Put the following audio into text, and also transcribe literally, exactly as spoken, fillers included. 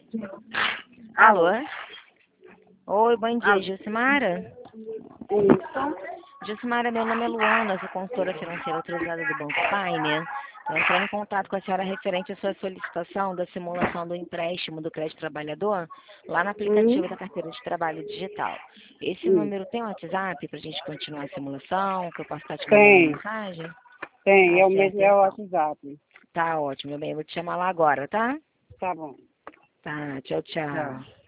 Alô? Alô? Oi, bom dia, Alô? Gilcimara? Isso. Gilcimara, meu nome é Luana, sou consultora financeira autorizada do Banco Pioneer. Estou entrando em contato com a senhora referente à sua solicitação da simulação do empréstimo do crédito trabalhador lá no Hum, aplicativo da carteira de trabalho digital. Esse hum. número tem WhatsApp para a gente continuar a simulação, que eu posso estar te mandando Tem, mensagem? tem. Tá É o certo, mesmo, é o então. WhatsApp. Tá ótimo, meu bem, eu vou te chamar lá agora, tá? Tá bom. Tá, tchau, Tchau. tchau.